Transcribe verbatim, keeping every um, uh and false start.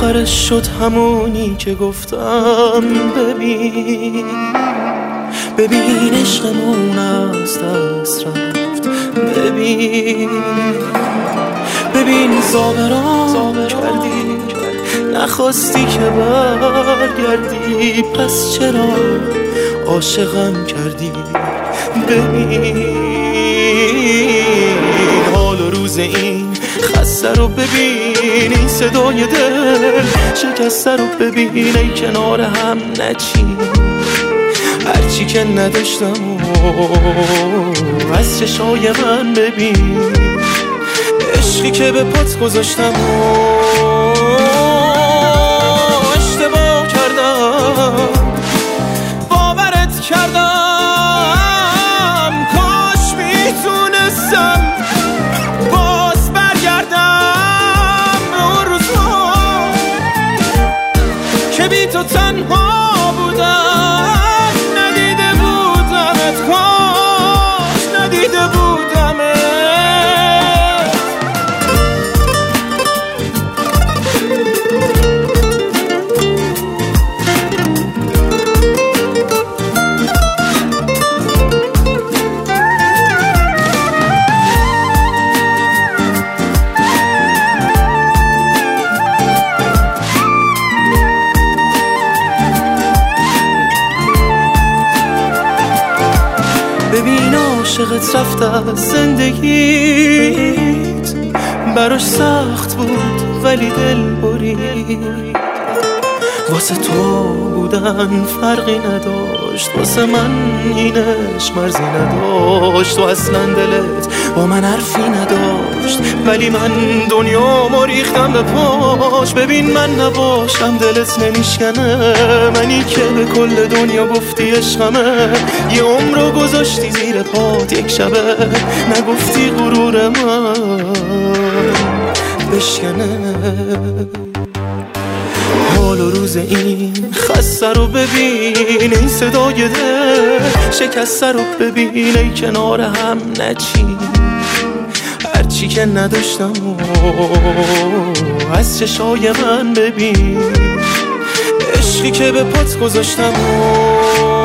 آخرش شد همونی که گفتم. ببین ببین عشقمون از دست رفت. ببین ببین زابران کردی، نخواستی که برگردی، پس چرا عاشقم کردی؟ ببین حال و روز این خسته رو ببین، این صدای دل شکسته رو ببین، ای کنار هم نچین هرچی که نداشتم و از چشای من ببین، عشقی که به پات گذاشتم اشتباه کردم، باورت کردم، کاش میتونستم باز برگردم به اون روزها که بی تو تنها بودم، ندیده بودمت، کاش ندیده بودمت. ببین عاشقت رفت از زندگیت، براش سخت بود ولی دل برید، واسه تو بودن فرقی نداشت، واسه من اینش مرزی نداشت، و اصلا دلت با من حرفی نداشت، ولی من دنیا ما ریختم به پاش. ببین من نباشم دلت نمیشکنه، منی که به کل دنیا گفتی عشقمه، یه عمرو گذاشتی زیر پات یک شبه، نگفتی غرور من بشکنه. حال و روز این خسته رو ببین، این صدای دل شکسته رو ببین، ای کنار هم نچین هرچی که نداشتم از چشای من ببین، عشقی که به پات گذاشتم